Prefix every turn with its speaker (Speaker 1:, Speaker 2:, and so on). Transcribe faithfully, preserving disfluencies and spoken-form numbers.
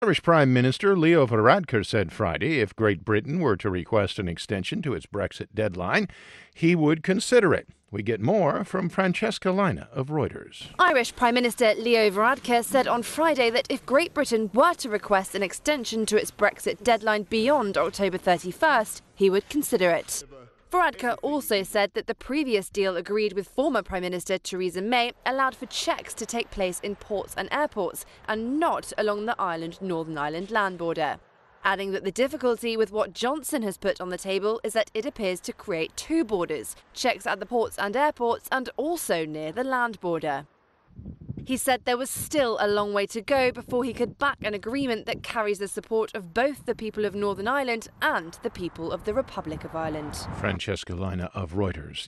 Speaker 1: Irish Prime Minister Leo Varadkar said Friday if Great Britain were to request an extension to its Brexit deadline, he would consider it. We get more from Francesca Leina of Reuters.
Speaker 2: Irish Prime Minister Leo Varadkar said on Friday that if Great Britain were to request an extension to its Brexit deadline beyond October thirty-first, he would consider it. Varadkar also said that the previous deal agreed with former Prime Minister Theresa May allowed for checks to take place in ports and airports and not along the Ireland-Northern Ireland land border, adding that the difficulty with what Johnson has put on the table is that it appears to create two borders, checks at the ports and airports and also near the land border. He said there was still a long way to go before he could back an agreement that carries the support of both the people of Northern Ireland and the people of the Republic of Ireland.
Speaker 1: Francesca Leina of Reuters.